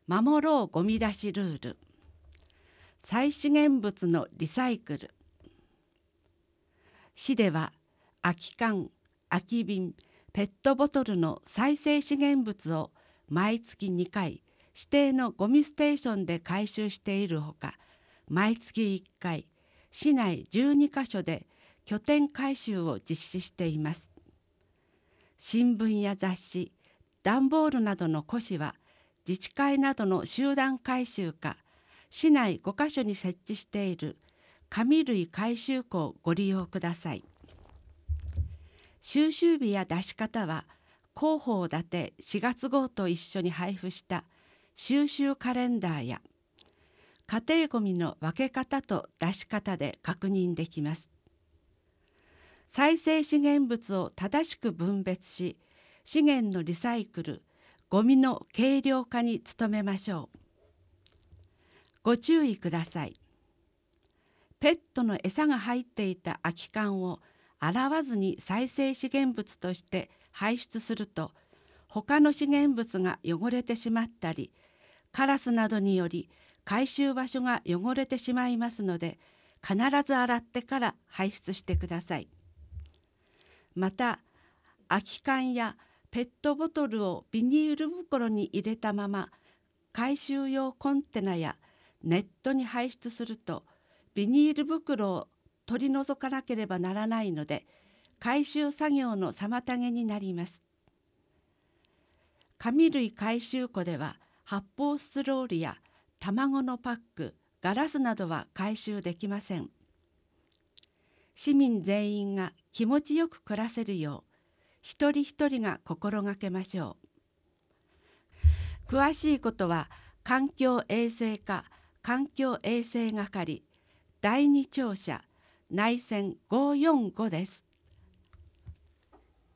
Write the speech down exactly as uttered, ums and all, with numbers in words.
守ろうゴミ出しルール、再資源物のリサイクル。市では空き缶、空き瓶、ペットボトルの再生資源物を毎月にかい指定のゴミステーションで回収しているほか、毎月いっかい市内じゅうにかしょで拠点回収を実施しています。新聞や雑誌、段ボールなどの古紙は自治会などの集団回収か、市内ごかしょに設置している紙類回収庫をご利用ください。収集日や出し方は広報立てしがつ号と一緒に配布した収集カレンダーや家庭ごみの分け方と出し方で確認できます。再生資源物を正しく分別し、資源のリサイクル、ゴミの軽量化に努めましょう。ご注意ください。ペットの餌が入っていた空き缶を洗わずに再生資源物として排出すると、他の資源物が汚れてしまったり、カラスなどにより回収場所が汚れてしまいますので、必ず洗ってから排出してください。また、空き缶やペットボトルをビニール袋に入れたまま回収用コンテナやネットに排出すると、ビニール袋を取り除かなければならないので、回収作業の妨げになります。紙類回収庫では発泡スチロールや卵のパック、ガラスなどは回収できません。市民全員が気持ちよく暮らせるよう、一人一人が心がけましょう。詳しいことは環境衛生課環境衛生係だいに庁舎内線ごーよんごです。